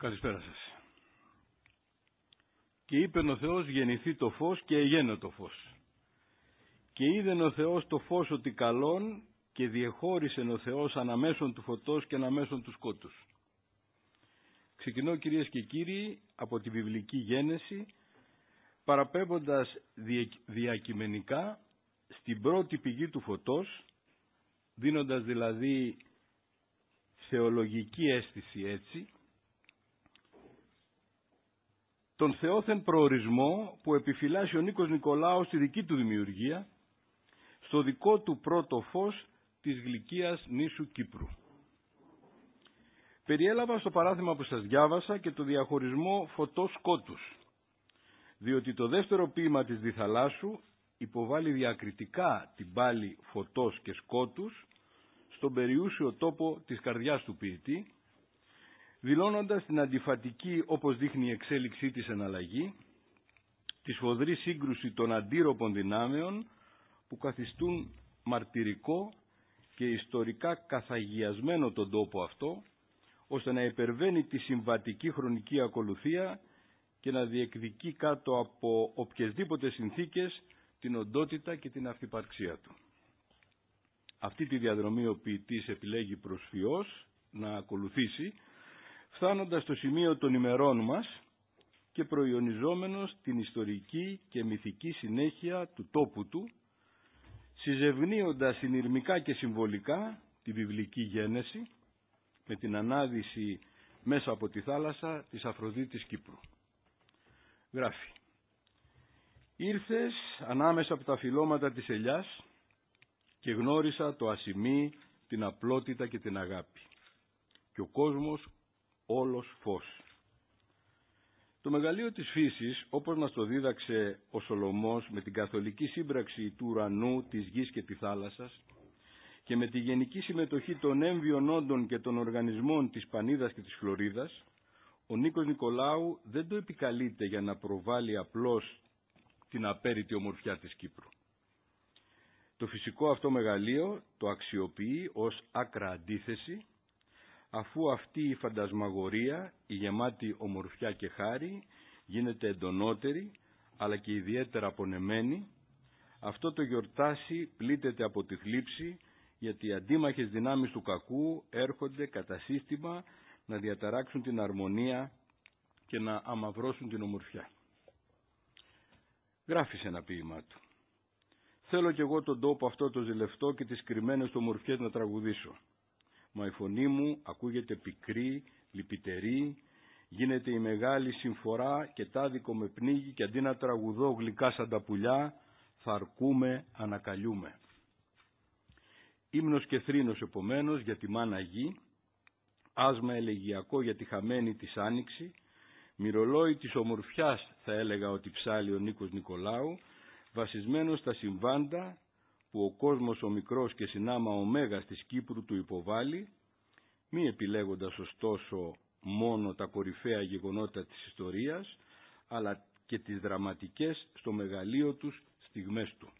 Καλησπέρα σας. Και είπεν ο Θεός γεννηθεί το φως και εγένε το φως. Και είδεν ο Θεός το φως ότι καλόν και διεχώρισεν ο Θεός αναμέσων του φωτός και αναμέσων του σκότους. Ξεκινώ, κυρίες και κύριοι, από τη βιβλική γένεση, παραπέμποντας διακειμενικά στην πρώτη πηγή του φωτός, δίνοντας δηλαδή θεολογική αίσθηση έτσι, τον θεόθεν προορισμό που επιφυλάσσει ο Νίκος Νικολάου στη δική του δημιουργία, στο δικό του πρώτο φως της γλυκίας νήσου Κύπρου. Περιέλαβα στο παράθεμα που σας διάβασα και το διαχωρισμό φωτός-σκότους, διότι το δεύτερο ποίημα της Διθαλάσσου υποβάλλει διακριτικά την πάλη φωτός και σκότους στον περιούσιο τόπο της καρδιάς του ποιητή, δηλώνοντας την αντιφατική, όπως δείχνει η εξέλιξή της, εναλλαγή, τη σφοδρή σύγκρουση των αντίρροπων δυνάμεων που καθιστούν μαρτυρικό και ιστορικά καθαγιασμένο τον τόπο αυτό, ώστε να υπερβαίνει τη συμβατική χρονική ακολουθία και να διεκδικεί κάτω από οποιασδήποτε συνθήκες την οντότητα και την αυτυπαρξία του. Αυτή τη διαδρομή ο ποιητής επιλέγει προσφυώς να ακολουθήσει, φτάνοντας στο σημείο των ημερών μας και προϊονιζόμενος την ιστορική και μυθική συνέχεια του τόπου του, συζευνίοντας συνειρμικά και συμβολικά τη βιβλική γένεση με την ανάδυση μέσα από τη θάλασσα της Αφροδίτης Κύπρου. Γράφει: «Ήρθες ανάμεσα από τα φυλλώματα της ελιάς και γνώρισα το ασημί, την απλότητα και την αγάπη. Και ο κόσμος όλος φως». Το μεγαλείο της φύσης, όπως μας το δίδαξε ο Σολομός με την καθολική σύμπραξη του ουρανού, της γης και της θάλασσας και με τη γενική συμμετοχή των έμβιων όντων και των οργανισμών της Πανίδας και της Φλωρίδας, ο Νίκος Νικολάου δεν το επικαλείται για να προβάλλει απλώς την απέρριτη ομορφιά της Κύπρου. Το φυσικό αυτό μεγαλείο το αξιοποιεί ως άκρα αντίθεση, αφού αυτή η φαντασμαγορία, η γεμάτη ομορφιά και χάρη, γίνεται εντονότερη, αλλά και ιδιαίτερα απονεμένη, αυτό το γιορτάσι πλήττεται από τη θλίψη, γιατί οι αντίμαχες δυνάμεις του κακού έρχονται κατά σύστημα να διαταράξουν την αρμονία και να αμαυρώσουν την ομορφιά. Γράφει σε ένα ποίημά του: «Θέλω κι εγώ τον τόπο αυτό το ζηλευτό και τις κρυμμένες του ομορφιές να τραγουδήσω. Μα η φωνή μου ακούγεται πικρή, λυπητερή, γίνεται η μεγάλη συμφορά και τάδικο με πνίγει και αντί να τραγουδώ γλυκά σαν τα πουλιά, θα αρκούμε, ανακαλιούμε». Ύμνος και θρήνος επομένως για τη μάνα γη, άσμα ελεγιακό για τη χαμένη της άνοιξη, μυρολόι της ομορφιάς θα έλεγα ότι ψάλλει ο Νίκος Νικολάου, βασισμένος στα συμβάντα που ο κόσμος ο μικρός και συνάμα ο μέγας της Κύπρου του υποβάλλει, μη επιλέγοντας ωστόσο μόνο τα κορυφαία γεγονότα της ιστορίας, αλλά και τις δραματικές στο μεγαλείο τους στιγμές του.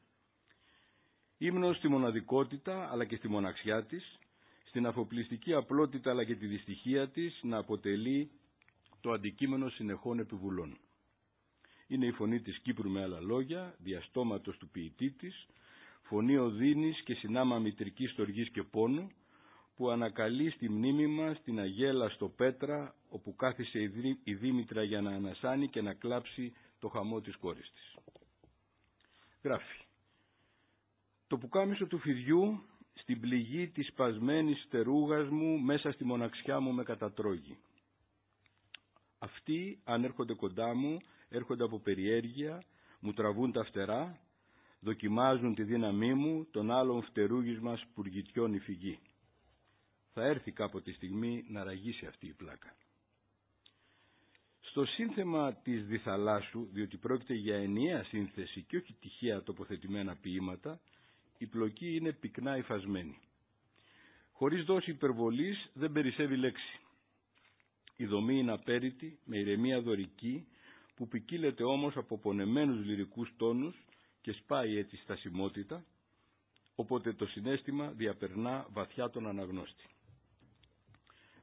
Ύμνος στη μοναδικότητα αλλά και στη μοναξιά της, στην αφοπλιστική απλότητα αλλά και τη δυστυχία της να αποτελεί το αντικείμενο συνεχών επιβουλών. Είναι η φωνή της Κύπρου, με άλλα λόγια, διαστόματος του ποιητή της, φωνή οδύνης και συνάμα μητρικής στοργής και πόνου, που ανακαλεί στη μνήμη μας την αγέλα στο Πέτρα, όπου κάθισε η Δήμητρα για να ανασάνει και να κλάψει το χαμό της κόρης της. Γράφει: «Το πουκάμισο του φιδιού στην πληγή της σπασμένης στερούγας μου μέσα στη μοναξιά μου με κατατρώγει. Αυτοί, αν έρχονται κοντά μου, έρχονται από περιέργεια, μου τραβούν τα φτερά, δοκιμάζουν τη δύναμή μου, τον άλλον φτερούγισμα σπουργητιών η φυγή. Θα έρθει κάποτε στιγμή να ραγίσει αυτή η πλάκα». Στο σύνθεμα της Διθαλάσσου, διότι πρόκειται για ενιαία σύνθεση και όχι τυχαία τοποθετημένα ποίηματα, η πλοκή είναι πυκνά υφασμένη. Χωρίς δόση υπερβολής δεν περισσεύει λέξη. Η δομή είναι απέρριτη, με ηρεμία δωρική, που ποικίλεται όμως από πονεμένους λυρικούς τόνους και σπάει έτσι στασιμότητα, οπότε το συναίσθημα διαπερνά βαθιά τον αναγνώστη.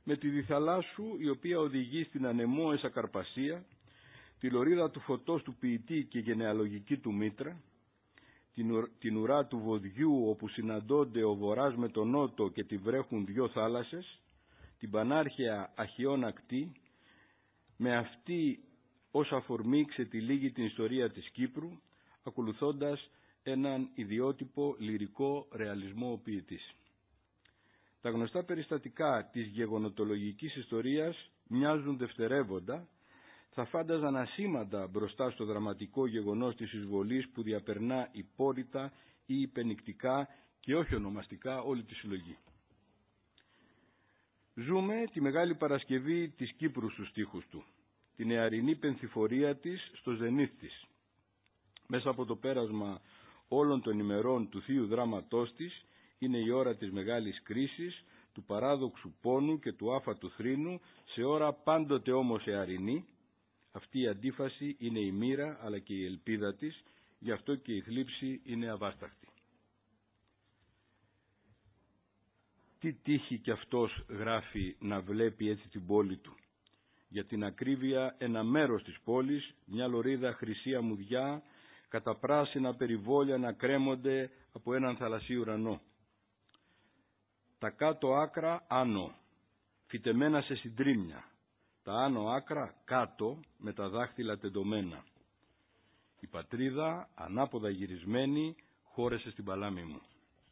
με τη διθαλάσσου η οποία οδηγεί στην ανεμόεσα Καρπασία, τη λωρίδα του φωτός του ποιητή και γενεαλογική του μήτρα, την ουρά του βοδιού όπου συναντώνται ο βορράς με τον νότο και τη βρέχουν δυο θάλασσες, την πανάρχαια Αχιών ακτή, με αυτή ως αφορμή ξετυλίγει την ιστορία της Κύπρου, ακολουθώντας έναν ιδιότυπο λυρικό ρεαλισμό ο ποιητής. Τα γνωστά περιστατικά της γεγονοτολογικής ιστορίας μοιάζουν δευτερεύοντα, θα φάνταζαν ασήμαντα μπροστά στο δραματικό γεγονός της εισβολής που διαπερνά υπόρρητα ή υπενικτικά και όχι ονομαστικά όλη τη συλλογή. Ζούμε τη Μεγάλη Παρασκευή της Κύπρου στους στίχους του, την νεαρινή πενθυφορία της στο ζενήθ της. Μέσα από το πέρασμα όλων των ημερών του θείου δράματός της είναι η ώρα της μεγάλης κρίσης, του παράδοξου πόνου και του άφατου θρήνου, σε ώρα πάντοτε όμως εαρινή. Αυτή η αντίφαση είναι η μοίρα αλλά και η ελπίδα της, γι' αυτό και η θλίψη είναι αβάσταχτη. Τι τύχη κι αυτός, γράφει, να βλέπει έτσι την πόλη του. Για την ακρίβεια ένα μέρος της πόλης, μια λωρίδα χρυσή αμμουδιά, κατά πράσινα περιβόλια να κρέμονται από έναν θαλασσί ουρανό. Τα κάτω άκρα άνω, φυτεμένα σε συντρίμμια, τα άνω άκρα κάτω με τα δάχτυλα τεντωμένα. Η πατρίδα, ανάποδα γυρισμένη, χώρεσε στην παλάμη μου.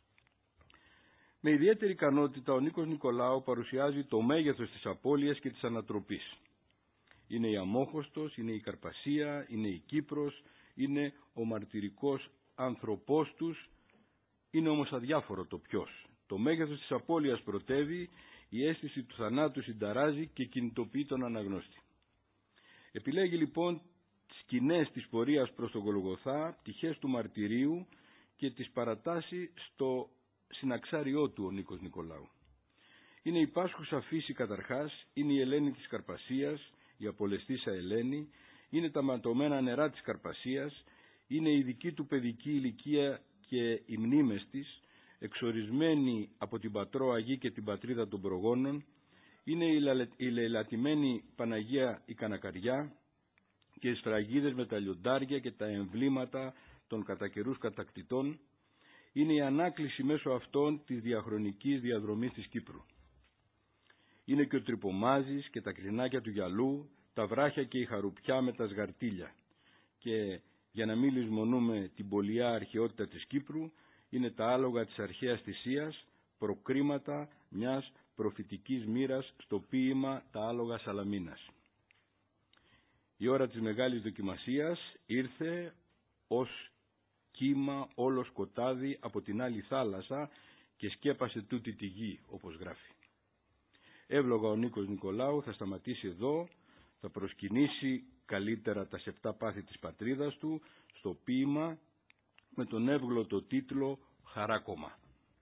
Με ιδιαίτερη ικανότητα ο Νίκος Νικολάου παρουσιάζει το μέγεθος της απώλειας και της ανατροπής. Είναι η Αμόχωστος, είναι η Καρπασία, είναι η Κύπρος, είναι ο μαρτυρικός άνθρωπός τους, είναι όμως αδιάφορο το ποιος. Το μέγεθος της απώλειας πρωτεύει, η αίσθηση του θανάτου συνταράζει και κινητοποιεί τον αναγνώστη. Επιλέγει λοιπόν σκηνές της πορείας προς τον Γολγοθά, πτυχές του μαρτυρίου και τις παρατάσσει στο συναξάριό του ο Νίκος Νικολάου. Είναι η πάσχουσα φύση καταρχάς, είναι η Ελένη της Καρπασίας, η απολεστήσα Ελένη, είναι τα ματωμένα νερά της Καρπασίας, είναι η δική του παιδική ηλικία και οι μνήμες της, εξορισμένη από την πατρό Αγή και την πατρίδα των προγόνων, είναι η λαιλατημένη Παναγία η Κανακαριά και οι σφραγίδες με τα λιοντάρια και τα εμβλήματα των κατά καιρούς κατακτητών, είναι η ανάκληση μέσω αυτών της διαχρονικής διαδρομής της Κύπρου. Είναι και ο Τρυπομάζης και τα κρινάκια του γυαλού, τα βράχια και η χαρουπιά με τα σγαρτήλια. Και για να μην λησμονούμε την πολιά αρχαιότητα της Κύπρου, είναι τα άλογα της αρχαίας θυσίας, προκρίματα μιας προφητικής μοίρας στο ποίημα «Τα άλογα Σαλαμίνας». Η ώρα της μεγάλης δοκιμασίας ήρθε ως κύμα όλο σκοτάδι από την άλλη θάλασσα και σκέπασε τούτη τη γη, όπως γράφει. Εύλογα ο Νίκος Νικολάου θα σταματήσει εδώ, θα προσκυνήσει καλύτερα τα 7 πάθη της πατρίδας του στο ποίημα με τον εύγλωτο τίτλο «Χαράκωμα».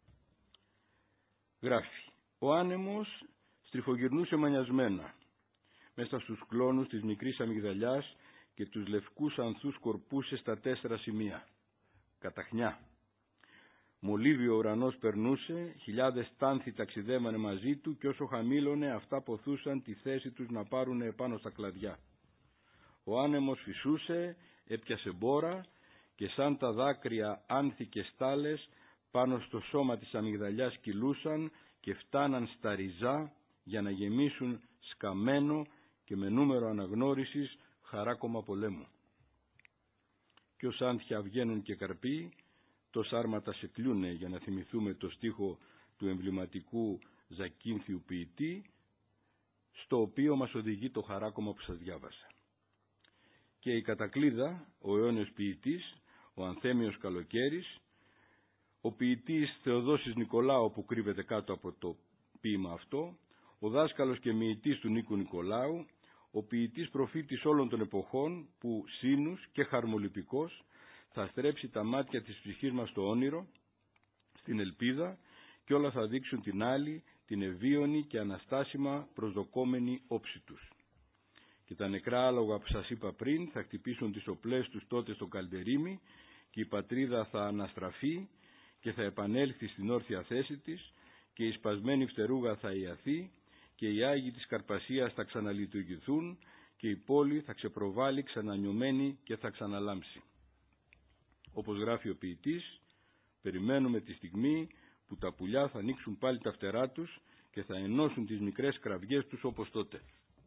Γράφει: «Ο άνεμος στριφογυρνούσε μανιασμένα μέσα στους κλόνους της μικρής αμυγδαλιάς και τους λευκούς ανθούς κορπούσε στα 4 σημεία. Καταχνιά. Μολύβι ο ουρανός περνούσε, χιλιάδες τάνθη ταξιδεύανε μαζί του και όσο χαμήλωνε αυτά ποθούσαν τη θέση τους να πάρουνε επάνω στα κλαδιά. Ο άνεμος φυσούσε, έπιασε μπόρα και σαν τα δάκρυα άνθη και στάλες πάνω στο σώμα της αμυγδαλιάς κυλούσαν και φτάναν στα ριζά για να γεμίσουν σκαμμένο και με νούμερο αναγνώρισης χαράκωμα πολέμου. Κι ως άνθια βγαίνουν και καρποί, τος άρματα σε κλούνε, για να θυμηθούμε το στίχο του εμβληματικού Ζακίνθιου ποιητή, στο οποίο μας οδηγεί το χαράκωμα που σας διάβασα. Και η Κατακλίδα, ο αιώνιος ποιητής, ο Ανθέμιος Καλοκαίρης, ο ποιητής Θεοδόσης Νικολάου που κρύβεται κάτω από το ποίημα αυτό, ο δάσκαλος και μοιητής του Νίκου Νικολάου, ο ποιητής προφήτης όλων των εποχών που σύνους και χαρμολυπικός θα στρέψει τα μάτια της ψυχής μας στο όνειρο, στην ελπίδα και όλα θα δείξουν την άλλη, την ευίωνη και αναστάσιμα προσδοκόμενη όψη τους. Και τα νεκρά άλογα που σας είπα πριν θα χτυπήσουν τις οπλές τους τότε στο καλντερίμι και η πατρίδα θα αναστραφεί και θα επανέλθει στην όρθια θέση της και η σπασμένη φτερούγα θα ιαθεί και οι Άγιοι της Καρπασίας θα ξαναλειτουργηθούν και η πόλη θα ξεπροβάλλει ξανανιωμένη και θα ξαναλάμψει. Όπως γράφει ο ποιητής, περιμένουμε τη στιγμή που τα πουλιά θα ανοίξουν πάλι τα φτερά τους και θα ενώσουν τις μικρές κραυγές τους όπως τότε.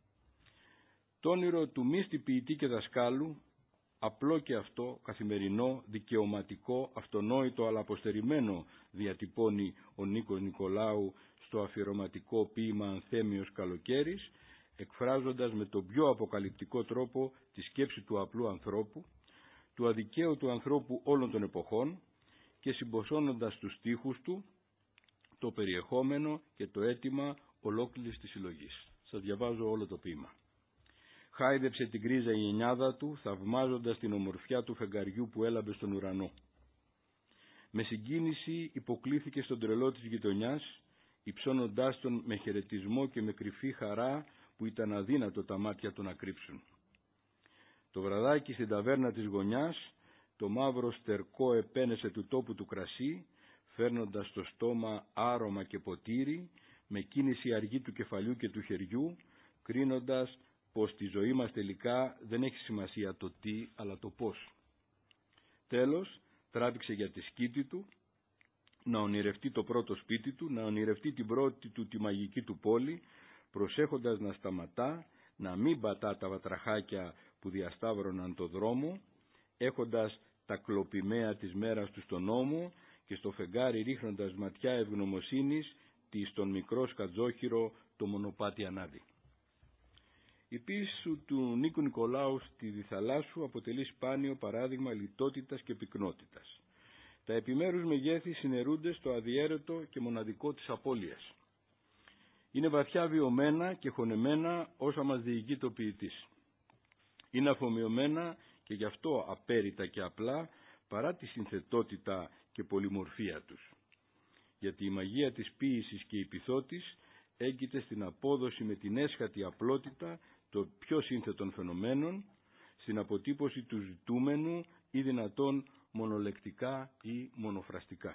Το όνειρο του μύστη ποιητή και δασκάλου, απλό και αυτό, καθημερινό, δικαιωματικό, αυτονόητο αλλά αποστερημένο, διατυπώνει ο Νίκος Νικολάου στο αφιερωματικό ποίημα «Ανθέμιος καλοκαίρις», εκφράζοντας με τον πιο αποκαλυπτικό τρόπο τη σκέψη του απλού ανθρώπου, του αδικαίου του ανθρώπου όλων των εποχών και συμποσώνοντας στους στίχους του το περιεχόμενο και το αίτημα ολόκληρης της συλλογής. Σας διαβάζω όλο το ποίημα. Χάιδεψε την γκρίζα η εννιάδα του, θαυμάζοντας την ομορφιά του φεγγαριού που έλαμπε στον ουρανό. Με συγκίνηση υποκλήθηκε στον τρελό της γειτονιάς, υψώνοντάς τον με χαιρετισμό και με κρυφή χαρά που ήταν αδύνατο τα μάτια του να κρύψουν. Το βραδάκι στην ταβέρνα της γωνιάς, το μαύρο στερκό επένεσε του τόπου του κρασί, φέρνοντας στο στόμα άρωμα και ποτήρι, με κίνηση αργή του κεφαλιού και του χεριού, κρίνοντας πως στη ζωή μας τελικά δεν έχει σημασία το τι, αλλά το πώς. Τέλος, τράβηξε για τη σκήτη του, να ονειρευτεί το πρώτο σπίτι του, να ονειρευτεί την πρώτη του τη μαγική του πόλη, προσέχοντας να σταματά, να μην πατά τα βατραχάκια που διασταύρωναν το δρόμο, έχοντας τα κλοπημαία της μέρας του στον ώμο και στο φεγγάρι ρίχνοντας ματιά ευγνωμοσύνης τη στον μικρό σκατζόχυρο το μονοπάτι ανάβει. Η ποίηση του Νίκου Νικολάου στη Διθαλάσσου αποτελεί σπάνιο παράδειγμα λιτότητας και πυκνότητας. Τα επιμέρους μεγέθη συναιρούνται στο αδιέρετο και μοναδικό της απώλειας. Είναι βαθιά βιωμένα και χωνεμένα όσα μας διηγεί το ποιητής. Είναι αφομοιωμένα και γι' αυτό απέριτα και απλά παρά τη συνθετότητα και πολυμορφία τους. Γιατί η μαγεία της ποίησης και η πειθότης έγκυται στην απόδοση με την έσχατη απλότητα των πιο σύνθετων φαινομένων, στην αποτύπωση του ζητούμενου ή δυνατόν μονολεκτικά ή μονοφραστικά.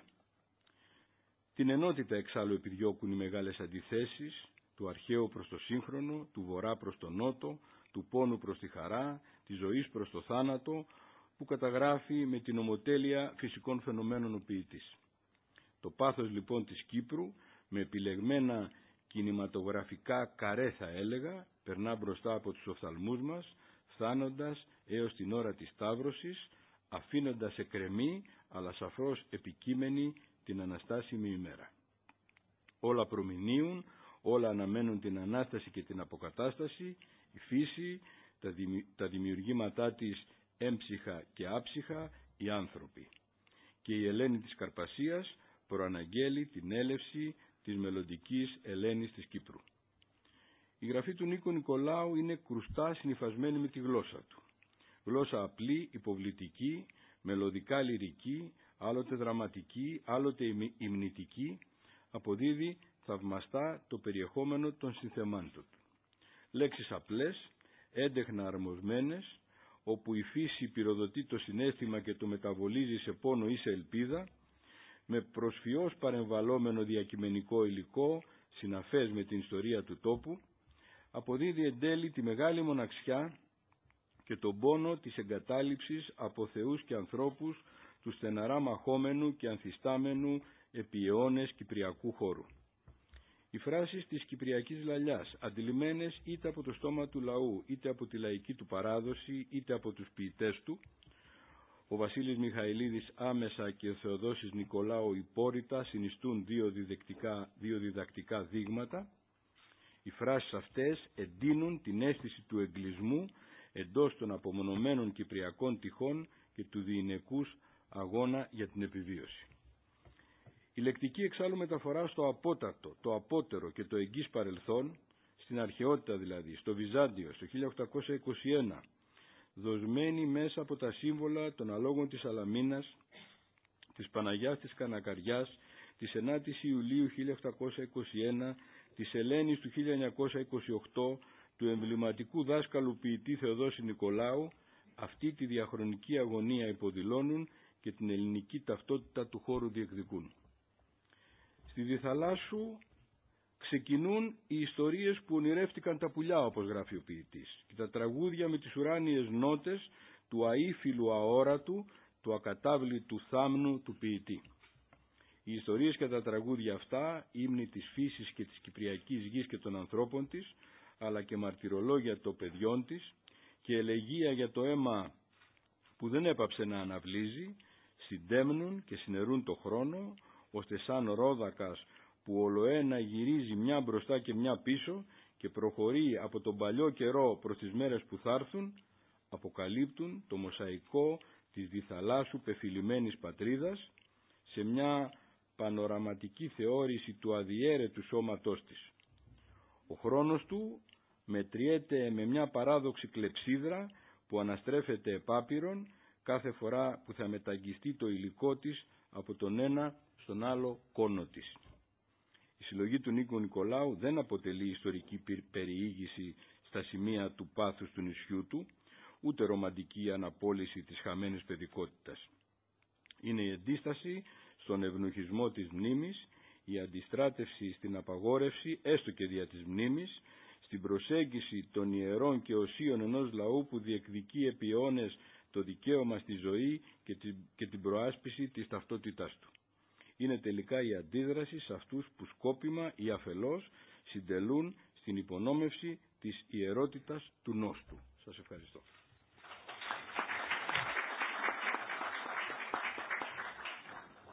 Την ενότητα εξάλλου επιδιώκουν οι μεγάλες αντιθέσεις, του αρχαίου προς το σύγχρονο, του βορρά προς το νότο, του πόνου προς τη χαρά, της ζωής προς το θάνατο, που καταγράφει με την ομοτέλεια φυσικών φαινομένων ο ποιητής. Το πάθος λοιπόν της Κύπρου, με επιλεγμένα κινηματογραφικά καρέ θα έλεγα, περνά μπροστά από τους οφθαλμούς μας, φτάνοντας έως την ώρα της σταύρωσης, αφήνοντας εκκρεμή, αλλά σαφώς επικείμενη την αναστάσιμη ημέρα. Όλα προμηνύουν, όλα αναμένουν την Ανάσταση και την Αποκατάσταση, η φύση, τα δημιουργήματά της έμψυχα και άψυχα, οι άνθρωποι. Και η Ελένη της Καρπασίας προαναγγέλει την έλευση της μελλοντικής Ελένης της Κύπρου. Η γραφή του Νίκου Νικολάου είναι κρουστά συνυφασμένη με τη γλώσσα του. Γλώσσα απλή, υποβλητική, μελωδικά λυρική, άλλοτε δραματική, άλλοτε υμνητική, αποδίδει θαυμαστά το περιεχόμενο των συνθεμάτων του. Λέξεις απλές, έντεχνα αρμοσμένες, όπου η φύση πυροδοτεί το συναίσθημα και το μεταβολίζει σε πόνο ή σε ελπίδα, με προσφιώς παρεμβαλόμενο διακειμενικό υλικό, συναφές με την ιστορία του τόπου, αποδίδει εν τέλει τη μεγάλη μοναξιά και τον πόνο της εγκατάλειψης από θεούς και ανθρώπους του στεναρά μαχόμενου και ανθιστάμενου επί αιώνες κυπριακού χώρου. Οι φράσεις της κυπριακής λαλιάς, αντιλημμένες είτε από το στόμα του λαού, είτε από τη λαϊκή του παράδοση, είτε από τους ποιητές του, ο Βασίλης Μιχαηλίδης άμεσα και ο Θεοδόσης Νικολάου υπόρρητα συνιστούν δύο διδακτικά δείγματα. Οι φράσεις αυτές εντείνουν την αίσθηση του εγκλισμού εντός των απομονωμένων κυπριακών τυχών και του διηνεκούς αγώνα για την επιβίωση. Η λεκτική εξάλλου μεταφορά στο απότατο, το απότερο και το εγγύς παρελθόν, στην αρχαιότητα δηλαδή, στο Βυζάντιο, στο 1821, δοσμένη μέσα από τα σύμβολα των αλόγων της Αλαμίνας, της Παναγιάς της Κανακαριάς, της 9ης Ιουλίου 1821, της Ελένης του 1928, του εμβληματικού δάσκαλου ποιητή Θεοδόση Νικολάου, αυτή τη διαχρονική αγωνία υποδηλώνουν και την ελληνική ταυτότητα του χώρου διεκδικούν. Στη Διθαλάσσου ξεκινούν οι ιστορίες που ονειρεύτηκαν τα πουλιά, όπως γράφει ο ποιητής, και τα τραγούδια με τις ουράνιες νότες του αΐφιλου αόρατου, του ακατάβλητου θάμνου του ποιητή. Οι ιστορίες και τα τραγούδια αυτά, ύμνοι της φύσης και της κυπριακής γης και των ανθρώπων της, αλλά και μαρτυρολόγια των παιδιών της και ελεγεία για το αίμα που δεν έπαψε να αναβλύζει, συντέμνουν και συνερούν το χρόνο, ώστε σαν ρόδακας που ολοένα γυρίζει μια μπροστά και μια πίσω και προχωρεί από τον παλιό καιρό προς τις μέρες που θα έρθουν, αποκαλύπτουν το μοσαϊκό της διθαλάσσου πεφυλημένης πατρίδας σε μια πανοραματική θεώρηση του αδιέρετου σώματός της. Ο χρόνος του μετριέται με μια παράδοξη κλεψίδρα που αναστρέφεται επάπειρον κάθε φορά που θα μεταγγιστεί το υλικό της από τον ένα στον άλλο κόνο της. Η συλλογή του Νίκου Νικολάου δεν αποτελεί ιστορική περιήγηση στα σημεία του πάθους του νησιού του, ούτε ρομαντική αναπόλυση της χαμένης παιδικότητας. Είναι η αντίσταση στον ευνουχισμό της μνήμης, η αντιστράτευση στην απαγόρευση, έστω και δια της μνήμης, στην προσέγγιση των ιερών και οσίων ενός λαού που διεκδικεί επί αιώνες το δικαίωμα στη ζωή και την προάσπιση της ταυτότητάς του. Είναι τελικά η αντίδραση σε αυτούς που σκόπιμα ή αφελώς συντελούν στην υπονόμευση της ιερότητας του νόστου. Σας ευχαριστώ.